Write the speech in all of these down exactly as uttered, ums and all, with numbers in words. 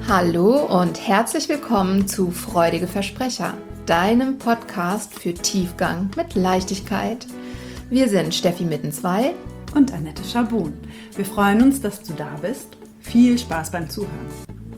Hallo und herzlich willkommen zu Freudige Versprecher, deinem Podcast für Tiefgang mit Leichtigkeit. Wir sind Steffi Mittenzweig und Annette Schabun. Wir freuen uns, dass du da bist. Viel Spaß beim Zuhören.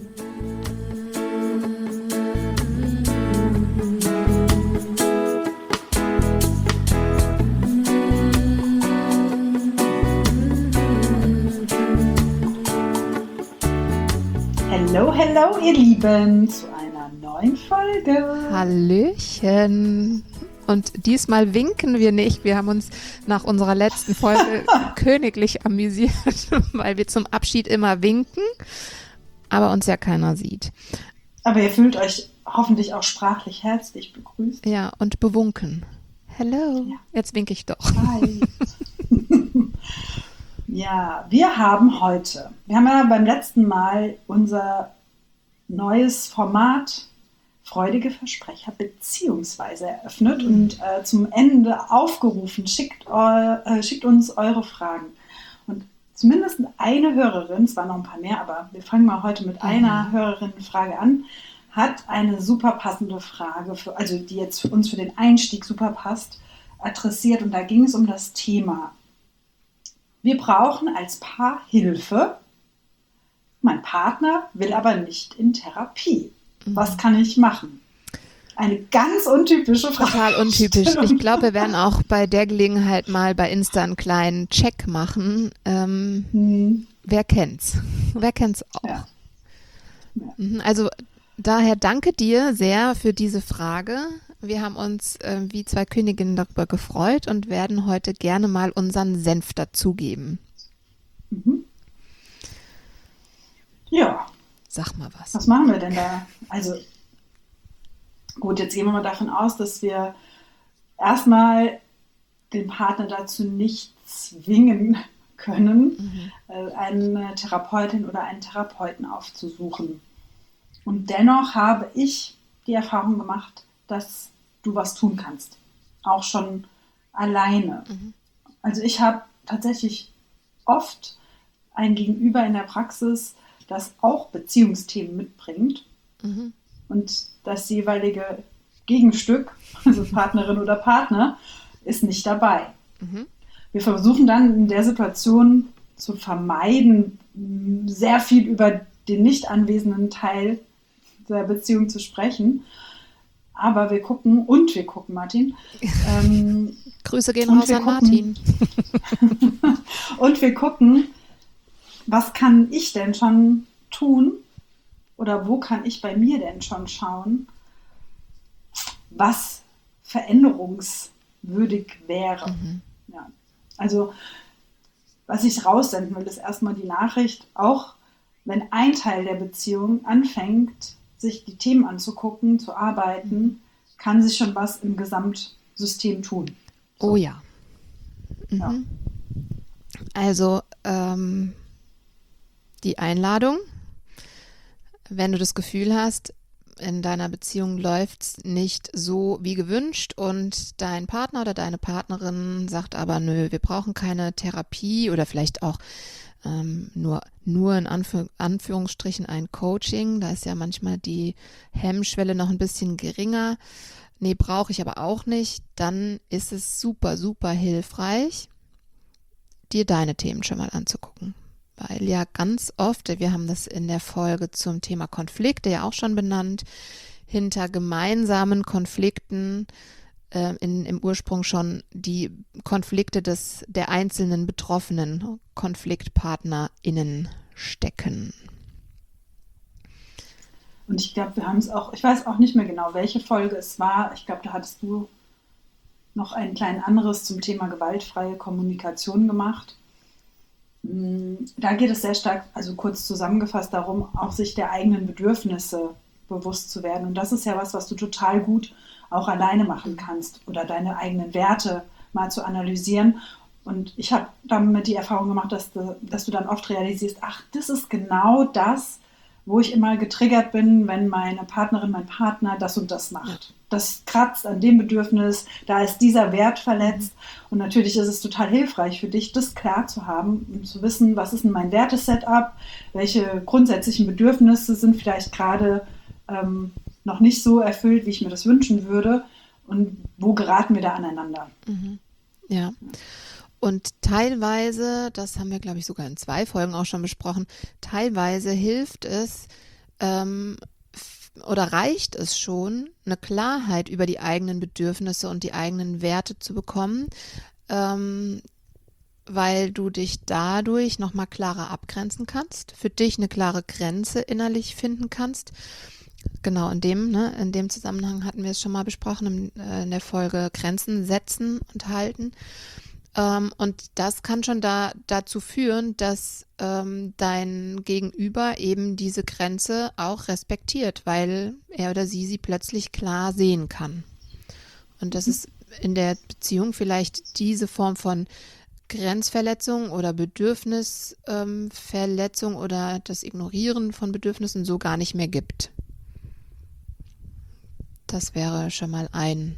Hallo, hallo ihr Lieben zu einer neuen Folge. Hallöchen. Und diesmal winken wir nicht. Wir haben uns nach unserer letzten Folge königlich amüsiert, weil wir zum Abschied immer winken, aber uns ja keiner sieht. Aber ihr fühlt euch hoffentlich auch sprachlich herzlich begrüßt. Ja, und bewunken. Hello. Ja. Jetzt winke ich doch. Hi. Ja, wir haben heute, wir haben ja beim letzten Mal unser neues Format Freudige Versprecher beziehungsweise eröffnet mhm. und äh, zum Ende aufgerufen, schickt, äh, schickt uns eure Fragen. Und zumindest eine Hörerin, es waren noch ein paar mehr, aber wir fangen mal heute mit mhm. einer Hörerinnenfrage an, hat eine super passende Frage, für, also die jetzt für uns für den Einstieg super passt, adressiert. Und da ging es um das Thema: Wir brauchen als Paar Hilfe. Mein Partner will aber nicht in Therapie. Was kann ich machen? Eine ganz untypische Frage. Total untypisch. Ich glaube, wir werden auch bei der Gelegenheit mal bei Insta einen kleinen Check machen. Ähm, hm. Wer kennt's? Wer kennt's auch? Ja. Ja. Also daher danke dir sehr für diese Frage. Wir haben uns äh, wie zwei Königinnen darüber gefreut und werden heute gerne mal unseren Senf dazugeben. Mhm. Ja. Sag mal was. Was machen wir denn da? Also gut, jetzt gehen wir mal davon aus, dass wir erstmal den Partner dazu nicht zwingen können, mhm. eine Therapeutin oder einen Therapeuten aufzusuchen. Und dennoch habe ich die Erfahrung gemacht, dass du was tun kannst. Auch schon alleine. Mhm. Also ich habe tatsächlich oft ein Gegenüber in der Praxis, das auch Beziehungsthemen mitbringt mhm. und das jeweilige Gegenstück, also Partnerin oder Partner, ist nicht dabei. Mhm. Wir versuchen dann in der Situation zu vermeiden, sehr viel über den nicht anwesenden Teil der Beziehung zu sprechen. Aber wir gucken, und wir gucken, Martin. Ähm, Grüße gehen raus an Martin. Und wir gucken, was kann ich denn schon tun oder wo kann ich bei mir denn schon schauen, was veränderungswürdig wäre. Mhm. Ja. Also was ich raussenden will, ist erstmal die Nachricht, auch wenn ein Teil der Beziehung anfängt, sich die Themen anzugucken, zu arbeiten, kann sich schon was im Gesamtsystem tun. So. Oh ja. Mhm. Ja. Also ähm, die Einladung, wenn du das Gefühl hast, in deiner Beziehung läuft es nicht so wie gewünscht und dein Partner oder deine Partnerin sagt aber, nö, wir brauchen keine Therapie oder vielleicht auch ähm, nur, nur in Anführ- Anführungsstrichen ein Coaching, da ist ja manchmal die Hemmschwelle noch ein bisschen geringer, nee, brauche ich aber auch nicht, dann ist es super, super hilfreich, dir deine Themen schon mal anzugucken. Weil ja ganz oft, wir haben das in der Folge zum Thema Konflikte ja auch schon benannt, hinter gemeinsamen Konflikten äh, in, im Ursprung schon die Konflikte des, der einzelnen betroffenen KonfliktpartnerInnen stecken. Und ich glaube, wir haben es auch, ich weiß auch nicht mehr genau, welche Folge es war. Ich glaube, da hattest du noch ein klein anderes zum Thema gewaltfreie Kommunikation gemacht. Da geht es sehr stark, also kurz zusammengefasst, darum, auch sich der eigenen Bedürfnisse bewusst zu werden. Und das ist ja was, was du total gut auch alleine machen kannst oder deine eigenen Werte mal zu analysieren. Und ich habe damit die Erfahrung gemacht, dass du, dass du dann oft realisierst, ach, das ist genau das, wo ich immer getriggert bin, wenn meine Partnerin, mein Partner das und das macht. Das kratzt an dem Bedürfnis, da ist dieser Wert verletzt. Und natürlich ist es total hilfreich für dich, das klar zu haben und zu wissen, was ist denn mein Wertesetup, welche grundsätzlichen Bedürfnisse sind vielleicht gerade ähm, noch nicht so erfüllt, wie ich mir das wünschen würde und wo geraten wir da aneinander. Mhm. Ja. Und teilweise, das haben wir, glaube ich, sogar in zwei Folgen auch schon besprochen, teilweise hilft es ähm, f- oder reicht es schon, eine Klarheit über die eigenen Bedürfnisse und die eigenen Werte zu bekommen, ähm, weil du dich dadurch nochmal klarer abgrenzen kannst, für dich eine klare Grenze innerlich finden kannst. Genau, in dem, ne, in dem Zusammenhang hatten wir es schon mal besprochen, in, äh, in der Folge Grenzen setzen und halten. Ähm, und das kann schon da, dazu führen, dass ähm, dein Gegenüber eben diese Grenze auch respektiert, weil er oder sie sie plötzlich klar sehen kann. Und das ist in der Beziehung vielleicht diese Form von Grenzverletzung oder Bedürfnisverletzung ähm, oder das Ignorieren von Bedürfnissen so gar nicht mehr gibt. Das wäre schon mal ein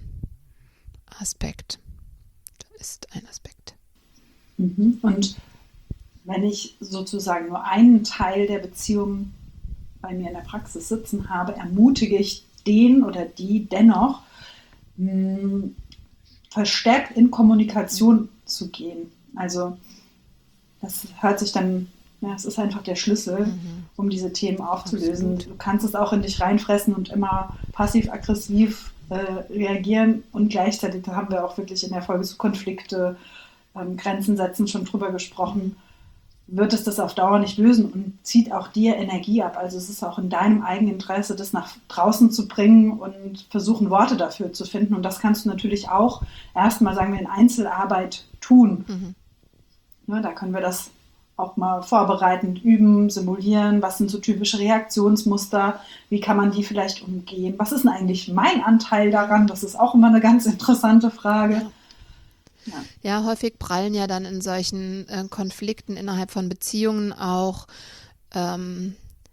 Aspekt. Ist ein Aspekt. Mhm. Und wenn ich sozusagen nur einen Teil der Beziehung bei mir in der Praxis sitzen habe, ermutige ich den oder die dennoch, mh, verstärkt in Kommunikation zu gehen. Also das hört sich dann, ja, es ist einfach der Schlüssel, mhm. um diese Themen aufzulösen. Absolut. Du kannst es auch in dich reinfressen und immer passiv-aggressiv äh, reagieren und gleichzeitig, da haben wir auch wirklich in der Folge zu Konflikte, ähm, Grenzen setzen schon drüber gesprochen, wird es das auf Dauer nicht lösen und zieht auch dir Energie ab. Also es ist auch in deinem eigenen Interesse, das nach draußen zu bringen und versuchen, Worte dafür zu finden. Und das kannst du natürlich auch erstmal, sagen wir, in Einzelarbeit tun. Mhm. Ja, da können wir das auch mal vorbereitend üben, simulieren. Was sind so typische Reaktionsmuster? Wie kann man die vielleicht umgehen? Was ist denn eigentlich mein Anteil daran? Das ist auch immer eine ganz interessante Frage. Ja. Ja. ja, häufig prallen ja dann in solchen äh, Konflikten innerhalb von Beziehungen auch ähm,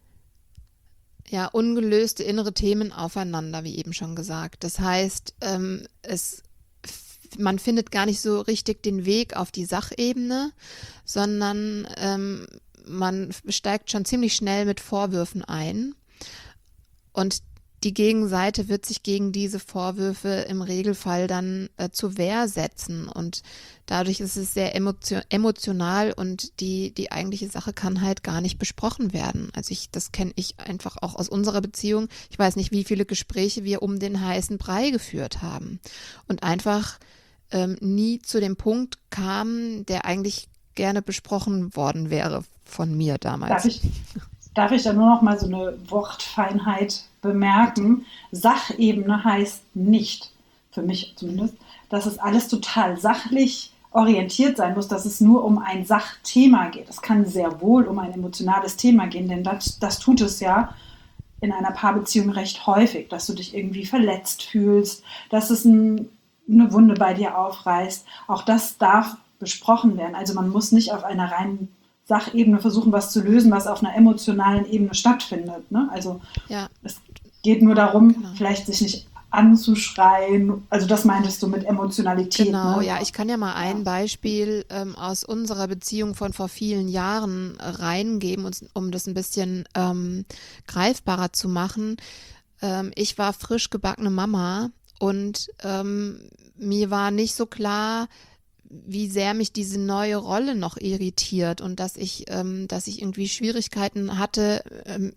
ja, ungelöste innere Themen aufeinander, wie eben schon gesagt. Das heißt, ähm, es, man findet gar nicht so richtig den Weg auf die Sachebene, sondern ähm, man steigt schon ziemlich schnell mit Vorwürfen ein. Und die Gegenseite wird sich gegen diese Vorwürfe im Regelfall dann äh, zur Wehr setzen und dadurch ist es sehr emotio- emotional und die, die eigentliche Sache kann halt gar nicht besprochen werden. Also ich, das kenne ich einfach auch aus unserer Beziehung. Ich weiß nicht, wie viele Gespräche wir um den heißen Brei geführt haben und einfach ähm, nie zu dem Punkt kamen, der eigentlich gerne besprochen worden wäre von mir damals. Darf ich, darf ich da nur noch mal so eine Wortfeinheit bemerken? Sachebene heißt nicht, für mich zumindest, dass es alles total sachlich orientiert sein muss, dass es nur um ein Sachthema geht. Es kann sehr wohl um ein emotionales Thema gehen, denn das, das tut es ja in einer Paarbeziehung recht häufig, dass du dich irgendwie verletzt fühlst, dass es ein, eine Wunde bei dir aufreißt. Auch das darf besprochen werden. Also man muss nicht auf einer reinen Sachebene versuchen, was zu lösen, was auf einer emotionalen Ebene stattfindet. Ne? Also ja. Es geht nur darum, genau. vielleicht sich nicht anzuschreien. Also das meintest du mit Emotionalität. Genau, ne? ja, ich kann ja mal ein Beispiel ähm, aus unserer Beziehung von vor vielen Jahren reingeben, um das ein bisschen ähm, greifbarer zu machen. Ähm, ich war frisch gebackene Mama und ähm, mir war nicht so klar, wie sehr mich diese neue Rolle noch irritiert und dass ich, ähm, dass ich irgendwie Schwierigkeiten hatte, ähm,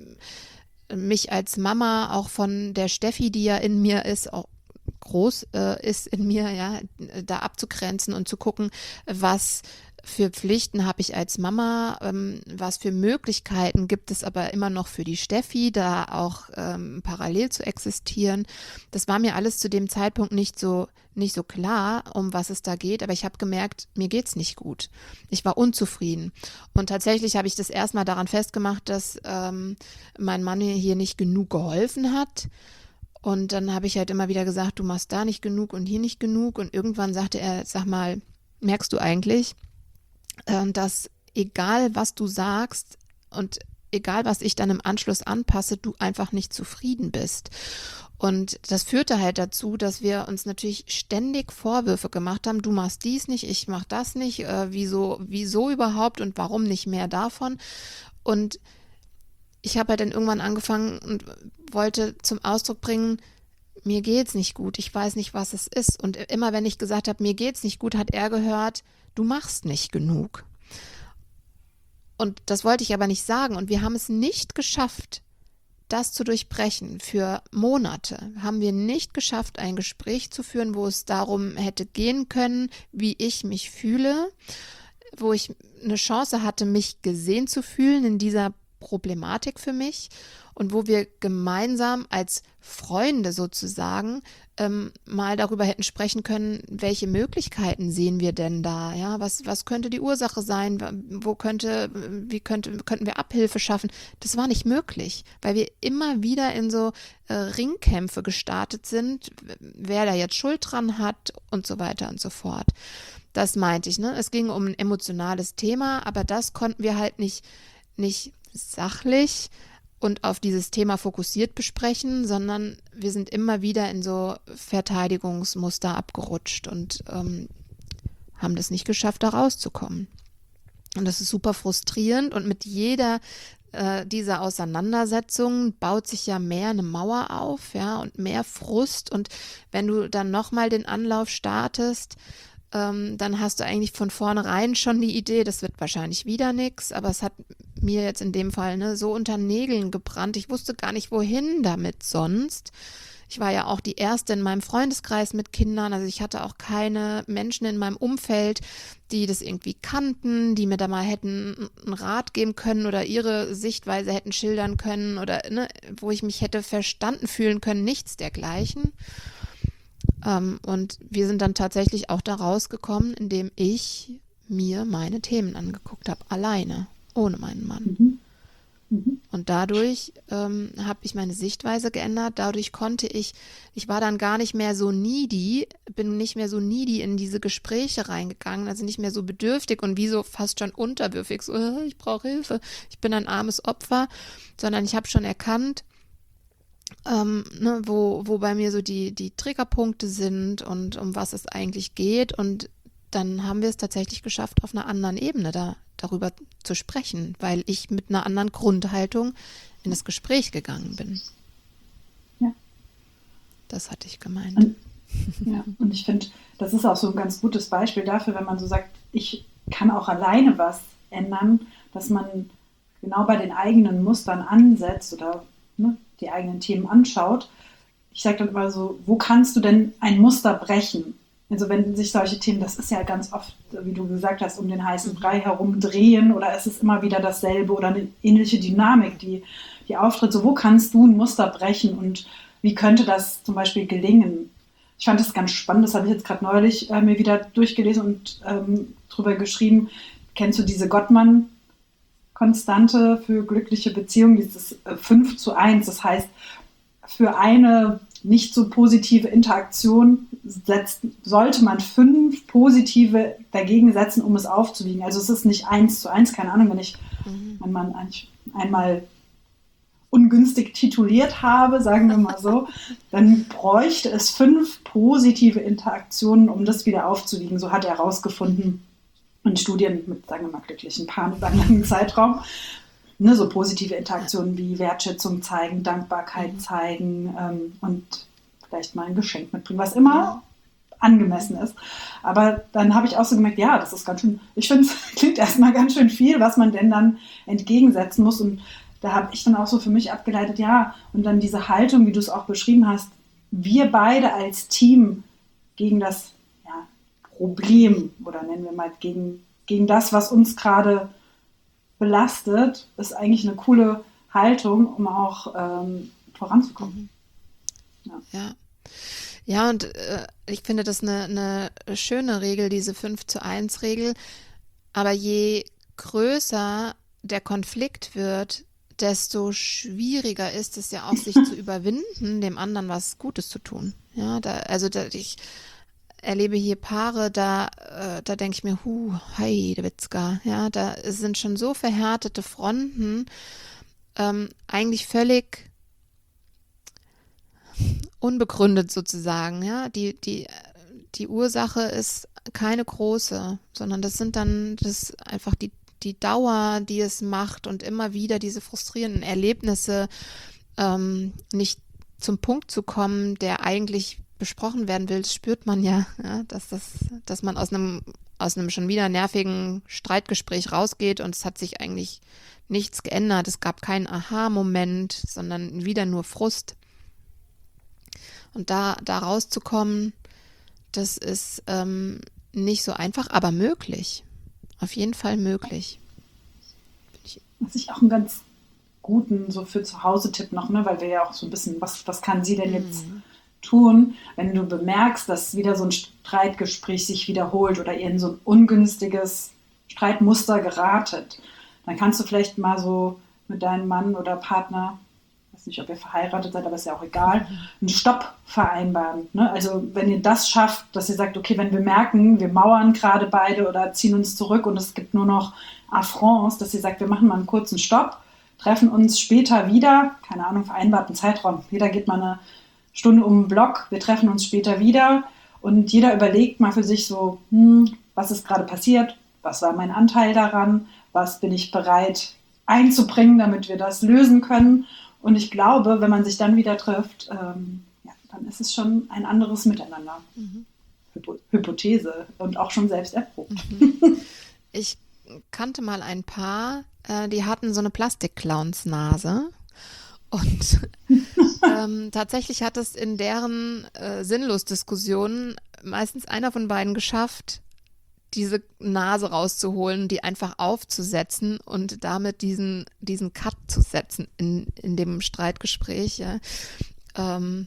mich als Mama auch von der Steffi, die ja in mir ist, auch groß äh, ist in mir, ja, da abzugrenzen und zu gucken, was für Pflichten habe ich als Mama, ähm, was für Möglichkeiten gibt es aber immer noch für die Steffi, da auch ähm, parallel zu existieren. Das war mir alles zu dem Zeitpunkt nicht so nicht so klar, um was es da geht, aber ich habe gemerkt, mir geht's nicht gut. Ich war unzufrieden und tatsächlich habe ich das erstmal daran festgemacht, dass ähm, mein Mann mir hier nicht genug geholfen hat. Und dann habe ich halt immer wieder gesagt, du machst da nicht genug und hier nicht genug. Und irgendwann sagte er, sag mal, merkst du eigentlich, äh, dass egal was du sagst und egal was ich dann im Anschluss anpasse, du einfach nicht zufrieden bist. Und das führte halt dazu, dass wir uns natürlich ständig Vorwürfe gemacht haben, du machst dies nicht, ich mach das nicht, äh, wieso, wieso überhaupt und warum nicht mehr davon? Und ich habe halt dann irgendwann angefangen und wollte zum Ausdruck bringen, mir geht's nicht gut, ich weiß nicht, was es ist. Und immer wenn ich gesagt habe, mir geht's nicht gut, hat er gehört, du machst nicht genug. Und das wollte ich aber nicht sagen. Und wir haben es nicht geschafft, das zu durchbrechen. Für Monate haben wir nicht geschafft, ein Gespräch zu führen, wo es darum hätte gehen können, wie ich mich fühle, wo ich eine Chance hatte, mich gesehen zu fühlen in dieser Problematik für mich und wo wir gemeinsam als Freunde sozusagen ähm, mal darüber hätten sprechen können, welche Möglichkeiten sehen wir denn da, ja, was, was könnte die Ursache sein, wo könnte, wie könnte, könnten wir Abhilfe schaffen, das war nicht möglich, weil wir immer wieder in so äh, Ringkämpfe gestartet sind, wer da jetzt Schuld dran hat und so weiter und so fort. Das meinte ich, ne, es ging um ein emotionales Thema, aber das konnten wir halt nicht, nicht sachlich und auf dieses Thema fokussiert besprechen, sondern wir sind immer wieder in so Verteidigungsmuster abgerutscht und ähm, haben das nicht geschafft, da rauszukommen. Und das ist super frustrierend und mit jeder äh, dieser Auseinandersetzungen baut sich ja mehr eine Mauer auf, ja, und mehr Frust und wenn du dann nochmal den Anlauf startest, Ähm, dann hast du eigentlich von vornherein schon die Idee, das wird wahrscheinlich wieder nichts, aber es hat mir jetzt in dem Fall ne, so unter Nägeln gebrannt. Ich wusste gar nicht, wohin damit sonst. Ich war ja auch die Erste in meinem Freundeskreis mit Kindern, also ich hatte auch keine Menschen in meinem Umfeld, die das irgendwie kannten, die mir da mal hätten einen Rat geben können oder ihre Sichtweise hätten schildern können oder ne, wo ich mich hätte verstanden fühlen können, nichts dergleichen. Ähm, und wir sind dann tatsächlich auch da rausgekommen, indem ich mir meine Themen angeguckt habe, alleine, ohne meinen Mann. Mhm. Mhm. Und dadurch ähm, habe ich meine Sichtweise geändert, dadurch konnte ich, ich war dann gar nicht mehr so needy, bin nicht mehr so needy in diese Gespräche reingegangen, also nicht mehr so bedürftig und wie so fast schon unterwürfig, so, äh, ich brauche Hilfe, ich bin ein armes Opfer, sondern ich habe schon erkannt, Ähm, ne, wo, wo bei mir so die, die Triggerpunkte sind und um was es eigentlich geht. Und dann haben wir es tatsächlich geschafft, auf einer anderen Ebene da, darüber zu sprechen, weil ich mit einer anderen Grundhaltung in das Gespräch gegangen bin. Ja. Das hatte ich gemeint. Und, ja, und ich finde, das ist auch so ein ganz gutes Beispiel dafür, wenn man so sagt, ich kann auch alleine was ändern, dass man genau bei den eigenen Mustern ansetzt oder ne, die eigenen Themen anschaut. Ich sage dann immer so, wo kannst du denn ein Muster brechen? Also wenn sich solche Themen, das ist ja ganz oft, wie du gesagt hast, um den heißen Brei herum drehen oder es ist immer wieder dasselbe oder eine ähnliche Dynamik, die, die auftritt. So, wo kannst du ein Muster brechen und wie könnte das zum Beispiel gelingen? Ich fand das ganz spannend, das habe ich jetzt gerade neulich äh, mir wieder durchgelesen und ähm, drüber geschrieben. Kennst du diese Gottman- Konstante für glückliche Beziehungen, dieses fünf zu eins. Das heißt, für eine nicht so positive Interaktion setzt, sollte man fünf positive dagegen setzen, um es aufzuwiegen. Also es ist nicht eins zu eins, keine Ahnung, wenn ich mhm. meinen Mann eigentlich einmal ungünstig tituliert habe, sagen wir mal so, dann bräuchte es fünf positive Interaktionen, um das wieder aufzuwiegen. So hat er herausgefunden. In Studien mit, sagen wir mal, glücklichen Paaren über einen langen Zeitraum, ne, so positive Interaktionen wie Wertschätzung zeigen, Dankbarkeit mhm. zeigen ähm, und vielleicht mal ein Geschenk mitbringen, was immer ja. angemessen ist. Aber dann habe ich auch so gemerkt, ja, das ist ganz schön, ich finde, es klingt erstmal ganz schön viel, was man denn dann entgegensetzen muss. Und da habe ich dann auch so für mich abgeleitet, ja, und dann diese Haltung, wie du es auch beschrieben hast, wir beide als Team gegen das Problem oder nennen wir mal gegen, gegen das, was uns gerade belastet, ist eigentlich eine coole Haltung, um auch ähm, voranzukommen. Ja. ja. Ja, und äh, ich finde das eine, eine schöne Regel, diese fünf zu eins Regel. Aber je größer der Konflikt wird, desto schwieriger ist es ja auch, sich zu überwinden, dem anderen was Gutes zu tun. Ja, da, also da, ich erlebe hier Paare, da, äh, da denke ich mir, hu, Heidewitzka, ja, da sind schon so verhärtete Fronten ähm, eigentlich völlig unbegründet sozusagen, ja. Die, die, die Ursache ist keine große, sondern das sind dann das einfach die, die Dauer, die es macht und immer wieder diese frustrierenden Erlebnisse, ähm, nicht zum Punkt zu kommen, der eigentlich besprochen werden will. Das spürt man ja, ja, dass das, dass man aus einem aus einem schon wieder nervigen Streitgespräch rausgeht und es hat sich eigentlich nichts geändert. Es gab keinen Aha-Moment, sondern wieder nur Frust. Und da, da rauszukommen, das ist ähm, nicht so einfach, aber möglich. Auf jeden Fall möglich. Was ich auch einen ganz guten, so für zu Hause Tipp noch, ne, weil wir ja auch so ein bisschen, was, was kann sie denn jetzt mhm. tun, wenn du bemerkst, dass wieder so ein Streitgespräch sich wiederholt oder ihr in so ein ungünstiges Streitmuster geratet, dann kannst du vielleicht mal so mit deinem Mann oder Partner, ich weiß nicht, ob ihr verheiratet seid, aber ist ja auch egal, einen Stopp vereinbaren. Ne? Also wenn ihr das schafft, dass ihr sagt, okay, wenn wir merken, wir mauern gerade beide oder ziehen uns zurück und es gibt nur noch Affronts, dass ihr sagt, wir machen mal einen kurzen Stopp, treffen uns später wieder, keine Ahnung, vereinbarten Zeitraum, jeder geht mal eine Stunde um den Block, wir treffen uns später wieder und jeder überlegt mal für sich so, hm, was ist gerade passiert, was war mein Anteil daran, was bin ich bereit einzubringen, damit wir das lösen können. Und ich glaube, wenn man sich dann wieder trifft, ähm, ja, dann ist es schon ein anderes Miteinander. Mhm. Hypo- Hypothese und auch schon selbst erprobt. Mhm. Ich kannte mal ein Paar, äh, die hatten so eine Plastik-Clowns-Nase. Und ähm, tatsächlich hat es in deren äh, Sinnlos-Diskussionen meistens einer von beiden geschafft, diese Nase rauszuholen, die einfach aufzusetzen und damit diesen, diesen Cut zu setzen in, in dem Streitgespräch, ja, ähm,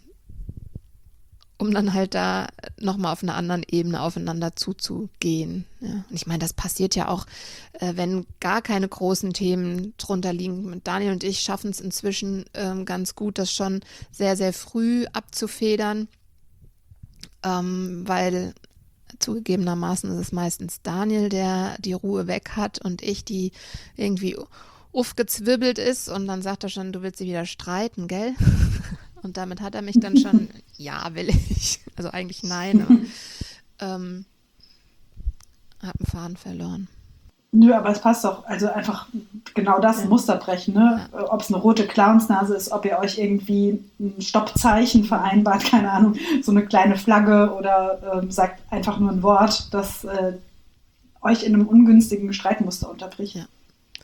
um dann halt da nochmal auf einer anderen Ebene aufeinander zuzugehen. Ja. Und ich meine, das passiert ja auch, äh, wenn gar keine großen Themen drunter liegen. Daniel und ich schaffen es inzwischen ähm, ganz gut, das schon sehr, sehr früh abzufedern, ähm, weil zugegebenermaßen ist es meistens Daniel, der die Ruhe weg hat und ich, die irgendwie aufgezwibbelt ist und dann sagt er schon, du willst sie wieder streiten, gell? Und damit hat er mich dann schon, ja, will ich. Also eigentlich nein, aber ähm, hab einen Faden verloren. Nö, aber es passt doch. Also einfach genau das, ein Muster brechen. Ne? Ja. Ob es eine rote Clownsnase ist, ob ihr euch irgendwie ein Stoppzeichen vereinbart, keine Ahnung, so eine kleine Flagge oder ähm, sagt einfach nur ein Wort, das äh, euch in einem ungünstigen Streitmuster unterbricht. Ja.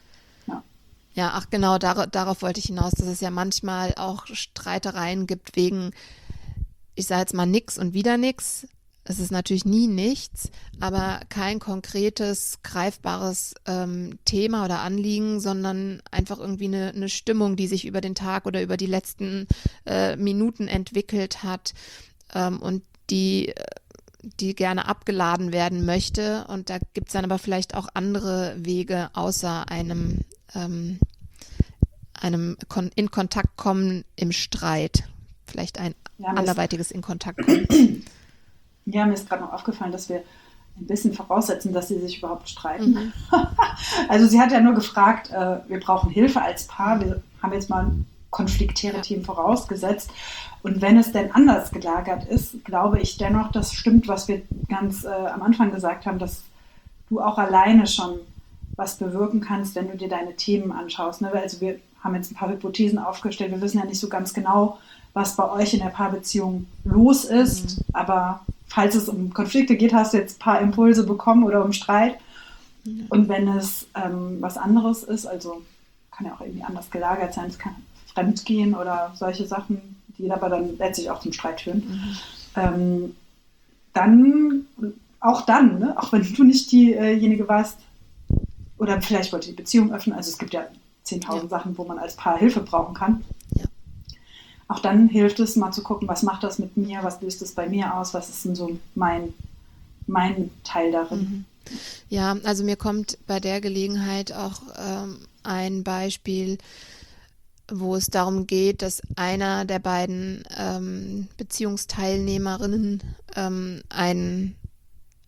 Ja, ach genau, dar- darauf wollte ich hinaus, dass es ja manchmal auch Streitereien gibt wegen, ich sage jetzt mal nix und wieder nix. Es ist natürlich nie nichts, aber kein konkretes, greifbares ähm, Thema oder Anliegen, sondern einfach irgendwie eine, eine Stimmung, die sich über den Tag oder über die letzten äh, Minuten entwickelt hat ähm, und die die gerne abgeladen werden möchte. Und da gibt es dann aber vielleicht auch andere Wege außer einem Ähm, einem kon- in Kontakt kommen im Streit. Vielleicht ein ja, anderweitiges in Kontakt kommen. Ja, mir ist gerade noch aufgefallen, dass wir ein bisschen voraussetzen, dass sie sich überhaupt streiten. Mhm. Also sie hat ja nur gefragt, äh, wir brauchen Hilfe als Paar. Wir haben jetzt mal konfliktäre ja. Themen vorausgesetzt. Und wenn es denn anders gelagert ist, glaube ich dennoch, das stimmt, was wir ganz äh, am Anfang gesagt haben, dass du auch alleine schon was bewirken kannst, wenn du dir deine Themen anschaust. Ne? Also wir haben jetzt ein paar Hypothesen aufgestellt. Wir wissen ja nicht so ganz genau, was bei euch in der Paarbeziehung los ist. Mhm. Aber falls es um Konflikte geht, hast du jetzt ein paar Impulse bekommen oder um Streit. Mhm. Und wenn es ähm, was anderes ist, also kann ja auch irgendwie anders gelagert sein, es kann Fremdgehen oder solche Sachen, die aber dann letztlich auch zum Streit führen, mhm. ähm, dann, auch dann, ne? Auch wenn du nicht diejenige warst, oder vielleicht wollte die Beziehung öffnen. Also es gibt ja zehntausend ja. Sachen, wo man als Paar Hilfe brauchen kann. Ja. Auch dann hilft es, mal zu gucken, was macht das mit mir, was löst es bei mir aus, was ist denn so mein, mein Teil darin. Mhm. Ja, also mir kommt bei der Gelegenheit auch ähm, ein Beispiel, wo es darum geht, dass einer der beiden ähm, Beziehungsteilnehmerinnen ähm, ein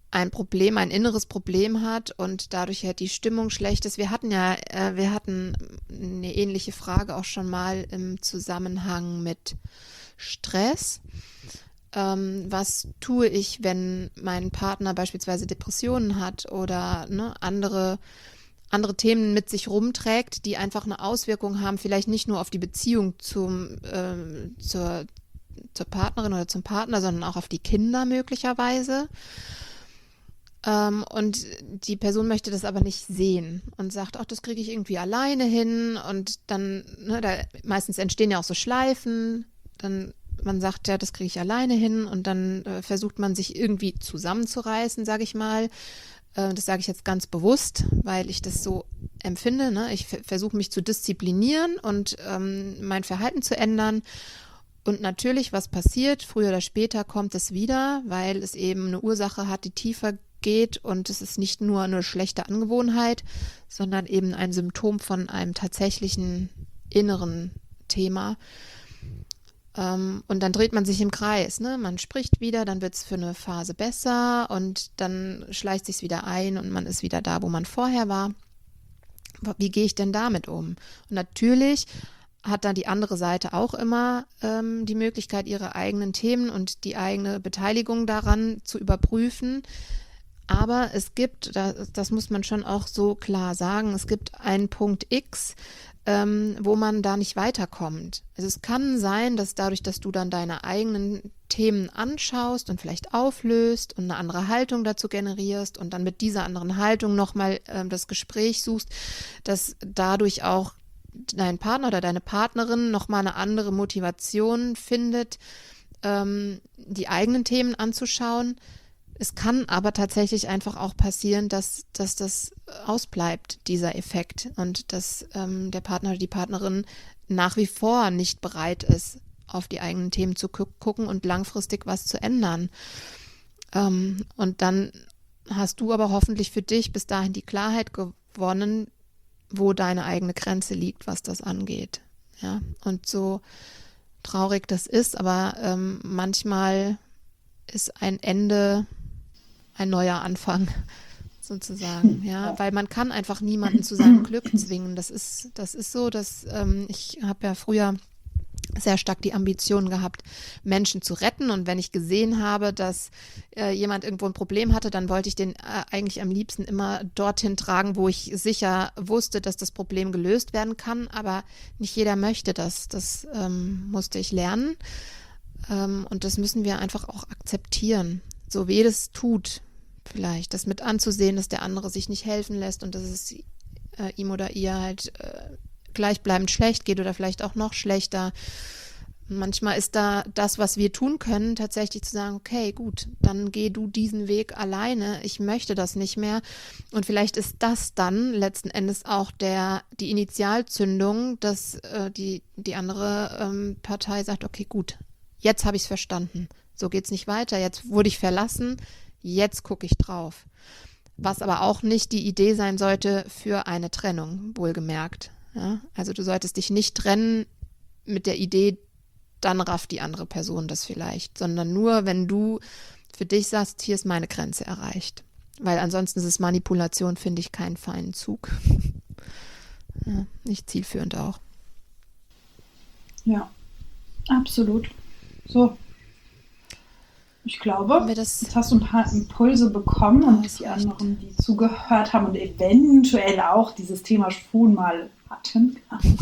ein Problem, ein inneres Problem hat und dadurch halt die Stimmung schlecht ist. Wir hatten ja, äh, wir hatten eine ähnliche Frage auch schon mal im Zusammenhang mit Stress. Ähm, was tue ich, wenn mein Partner beispielsweise Depressionen hat oder ne, andere, andere Themen mit sich rumträgt, die einfach eine Auswirkung haben, vielleicht nicht nur auf die Beziehung zum, äh, zur, zur Partnerin oder zum Partner, sondern auch auf die Kinder möglicherweise. Ähm, und die Person möchte das aber nicht sehen und sagt, ach, das kriege ich irgendwie alleine hin. Und dann, ne, da meistens entstehen ja auch so Schleifen, dann man sagt, ja, das kriege ich alleine hin und dann äh, versucht man sich irgendwie zusammenzureißen, sage ich mal. Äh, das sage ich jetzt ganz bewusst, weil ich das so empfinde. Ne? Ich f- versuche mich zu disziplinieren und ähm, mein Verhalten zu ändern. Und natürlich, was passiert, früher oder später kommt es wieder, weil es eben eine Ursache hat, die tiefer geht und es ist nicht nur eine schlechte Angewohnheit, sondern eben ein Symptom von einem tatsächlichen inneren Thema. Ähm, und dann dreht man sich im Kreis, ne? Man spricht wieder, dann wird es für eine Phase besser und dann schleicht sich wieder ein und man ist wieder da, wo man vorher war. Wie gehe ich denn damit um? Und natürlich hat dann die andere Seite auch immer ähm, die Möglichkeit, ihre eigenen Themen und die eigene Beteiligung daran zu überprüfen. Aber es gibt, das, das muss man schon auch so klar sagen, es gibt einen Punkt X, ähm, wo man da nicht weiterkommt. Also es kann sein, dass dadurch, dass du dann deine eigenen Themen anschaust und vielleicht auflöst und eine andere Haltung dazu generierst und dann mit dieser anderen Haltung nochmal ähm, das Gespräch suchst, dass dadurch auch dein Partner oder deine Partnerin nochmal eine andere Motivation findet, ähm, die eigenen Themen anzuschauen. Es kann aber tatsächlich einfach auch passieren, dass, dass das ausbleibt, dieser Effekt, und dass ähm, der Partner oder die Partnerin nach wie vor nicht bereit ist, auf die eigenen Themen zu gu- gucken und langfristig was zu ändern. Ähm, und dann hast du aber hoffentlich für dich bis dahin die Klarheit gewonnen, wo deine eigene Grenze liegt, was das angeht. Ja, und so traurig das ist, aber ähm, manchmal ist ein Ende ein neuer Anfang sozusagen, ja, weil man kann einfach niemanden zu seinem Glück zwingen. Das ist, das ist so, dass ähm, ich habe ja früher sehr stark die Ambition gehabt, Menschen zu retten, und wenn ich gesehen habe, dass äh, jemand irgendwo ein Problem hatte, dann wollte ich den äh, eigentlich am liebsten immer dorthin tragen, wo ich sicher wusste, dass das Problem gelöst werden kann, aber nicht jeder möchte das. Das ähm, musste ich lernen, ähm, und das müssen wir einfach auch akzeptieren, so weh das tut. Vielleicht das mit anzusehen, dass der andere sich nicht helfen lässt und dass es äh, ihm oder ihr halt äh, gleichbleibend schlecht geht oder vielleicht auch noch schlechter. Manchmal ist da das, was wir tun können, tatsächlich zu sagen, okay, gut, dann geh du diesen Weg alleine, ich möchte das nicht mehr. Und vielleicht ist das dann letzten Endes auch der, die Initialzündung, dass äh, die, die andere ähm, Partei sagt, okay, gut, jetzt habe ich es verstanden, so geht's nicht weiter, jetzt wurde ich verlassen, jetzt gucke ich drauf. Was aber auch nicht die Idee sein sollte für eine Trennung, wohlgemerkt. Ja? Also du solltest dich nicht trennen mit der Idee, dann rafft die andere Person das vielleicht, sondern nur, wenn du für dich sagst, hier ist meine Grenze erreicht. Weil ansonsten ist es Manipulation, finde ich, keinen feinen Zug. Ja, nicht zielführend auch. Ja, absolut. So. Ich glaube, das jetzt hast du ein paar Impulse bekommen und die anderen, die zugehört haben und eventuell auch dieses Thema schon mal hatten,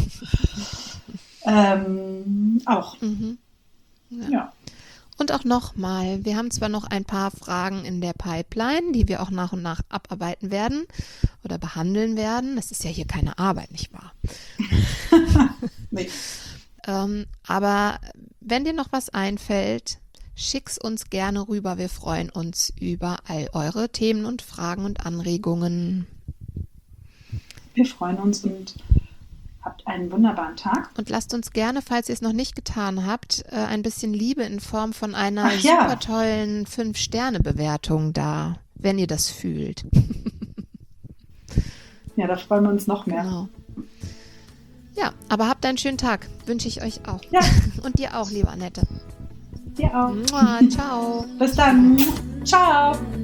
ähm, auch. Mhm. Ja. Ja. Und auch nochmal, wir haben zwar noch ein paar Fragen in der Pipeline, die wir auch nach und nach abarbeiten werden oder behandeln werden. Das ist ja hier keine Arbeit, nicht wahr? Nee. ähm, aber wenn dir noch was einfällt, schick's uns gerne rüber. Wir freuen uns über all eure Themen und Fragen und Anregungen. Wir freuen uns und habt einen wunderbaren Tag. Und lasst uns gerne, falls ihr es noch nicht getan habt, ein bisschen Liebe in Form von einer Ach ja. super tollen fünf Sterne Bewertung da, wenn ihr das fühlt. Ja, da freuen wir uns noch mehr. Genau. Ja, aber habt einen schönen Tag. Wünsche ich euch auch. Ja. Und dir auch, liebe Annette. Dir auch. Mua, ciao. Bis dann. Ciao.